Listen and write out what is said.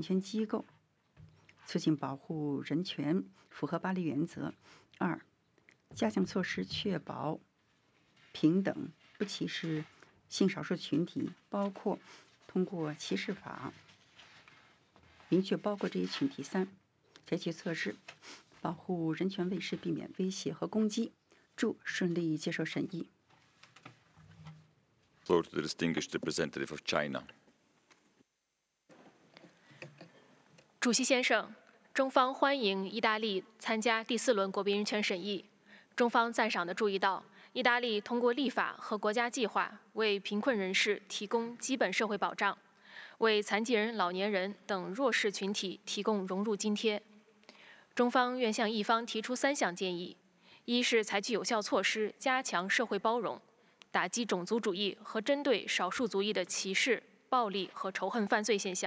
人权机构，促进保护人权，符合巴黎原则。2、加强措施确保平等，不歧视性少数群体，包括通过歧视法明确包括这些群体。3、采取措施保护人权卫士，避免威胁和攻击。祝顺利接受审议。 Floor to the distinguished representative of China. 主席先生，中方欢迎意大利参加第4轮国民人权审议。中方赞赏地注意到，意大利通过立法和国家计划为贫困人士提供基本社会保障，为残疾人、老年人等弱势群体提供融入津贴。中方愿向意方提出3项建议：一是采取有效措施加强社会包容，打击种族主义和针对少数族裔的歧视、暴力和仇恨犯罪现象。